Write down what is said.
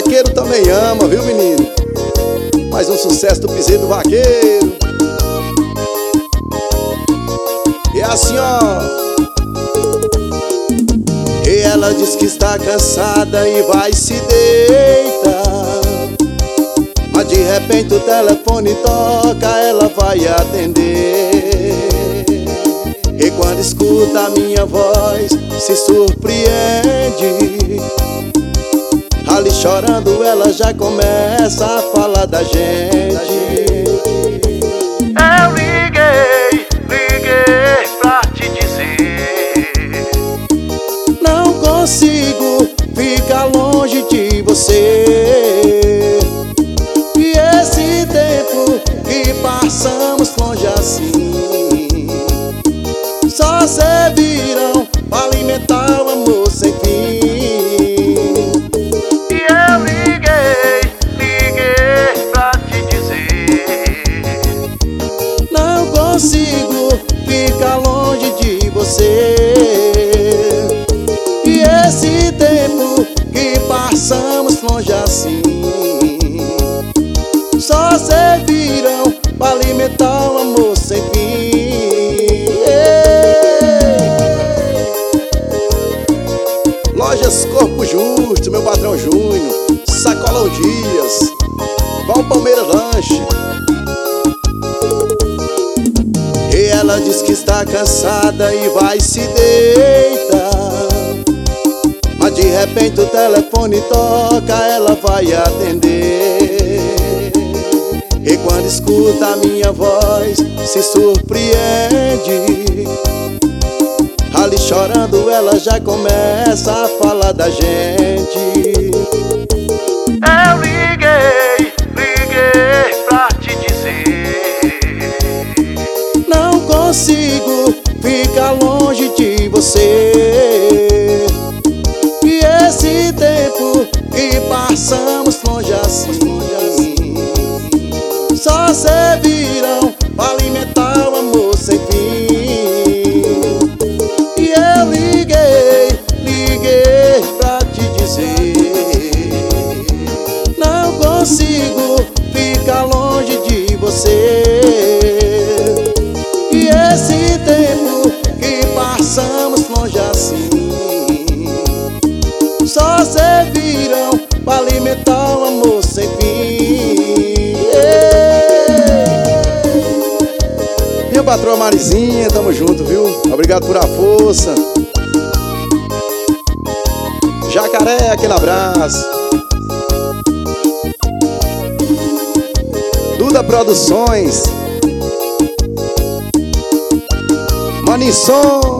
vaqueiro também ama, viu, menino? Mais um sucesso do piseiro do vaqueiro. E assim, ó. E ela diz que está cansada e vai se deitar, mas de repente o telefone toca, ela vai atender. E quando escuta a minha voz, se surpreende. Ali chorando ela já começa a falar da gente. Eu liguei pra te dizer: não consigo ficar longe de você. E esse tempo que passamos longe assim só servirão pra alimentar o amor sem fim. E eu liguei pra te dizer: não consigo ficar longe de você. E esse tempo que passamos longe assim só servirão pra alimentar o amor sem fim. Lojas Corpo Justo, meu patrão Júnior, Sacolão Dias, Val Palmeira Lanche. E ela diz que está cansada e vai se deitar, mas de repente o telefone toca, ela vai atender. E quando escuta a minha voz, se surpreende. Ali chorando ela já começa a falar da gente. Eu liguei pra te dizer: não consigo ficar longe de você. E esse tempo que passamos longe assim só servirão pra alimentar o amor sem fim. E eu liguei pra te dizer: não consigo ficar longe de você. E esse tempo que passamos longe assim só servirão pra alimentar o amor sem fim. Minha patroa Marizinha, tamo junto, viu? Obrigado por a força. Jacaré, aquele abraço. Duda Produções, Manisson.